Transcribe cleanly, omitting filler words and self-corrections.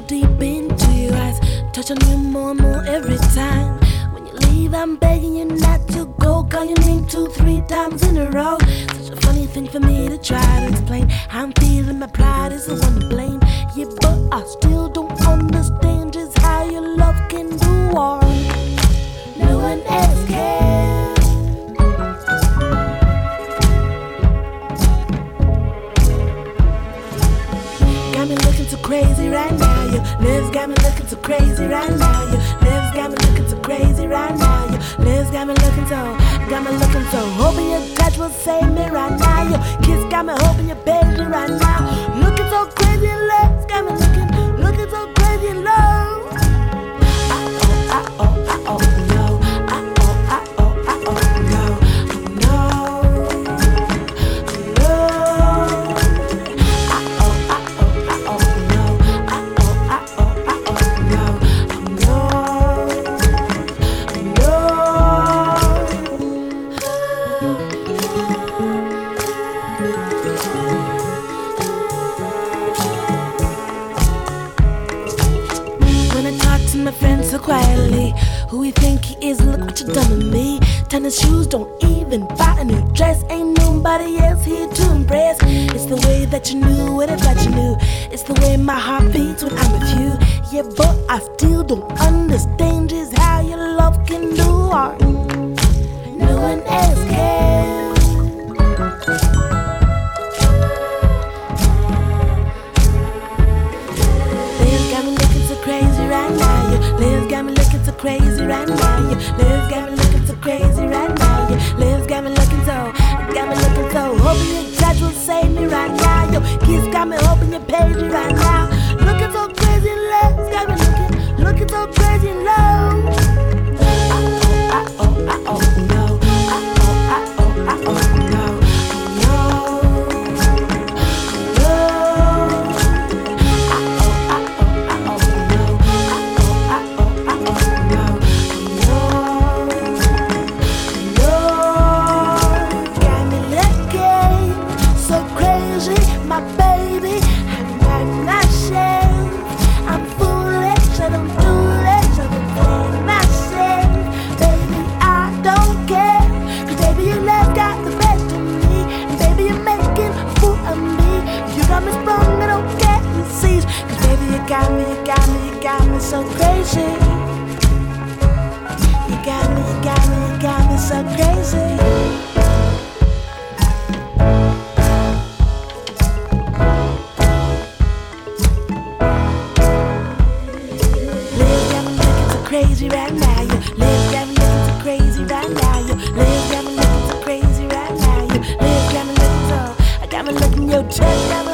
deep into your eyes, touching you more and more every time. When you leave, I'm begging you not to go. Call your name 2-3 times in a row. Such a funny thing for me to try to explain. I'm feeling my pride is the one to blame. Yeah, but I still don't understand just how your love can do harm. No one else can. Got me looking so crazy right now. Your lips got me looking so crazy right now. Your lips got me looking so crazy right now. Your lips got me looking so. Hoping your touch will save me right now. Your kiss got me hoping your baby right now. Looking so crazy and lips got me looking so crazy and low. My friend so quietly, who he think he is, look what you done to me. Tennis shoes, don't even buy a new dress. Ain't nobody else here to impress. It's the way that you knew what I thought you knew. It's the way my heart beats when I'm with you. Yeah, but I still don't understand just how your love can do harm. No one else can. Liz got me looking so crazy right now. Liz got me looking so crazy right now. Liz got me looking so crazy right now. Liz got me looking so. Hoping your touch will save me right now. Your kiss got me hoping you paid me right now. Looking so crazy, Liz got me looking so crazy low. You got me so crazy. You got me so crazy. Liz got me looking so crazy right now. Liz got me looking so crazy right now. Liz got me looking so crazy right now. Liz got me looking so. I got me looking your touch.